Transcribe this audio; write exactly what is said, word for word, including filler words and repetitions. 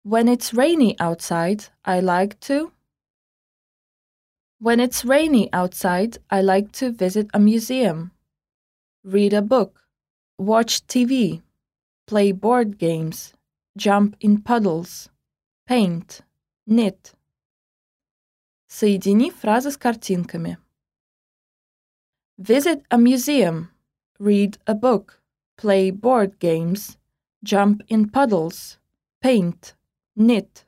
When it's rainy outside, I like to. When it's rainy outside, I like to visit a museum, read a book, watch T V, play board games, jump in puddles, paint, knit. Соедини фразы с картинками. Visit a museum, read a book, play board games, jump in puddles, paint, knit.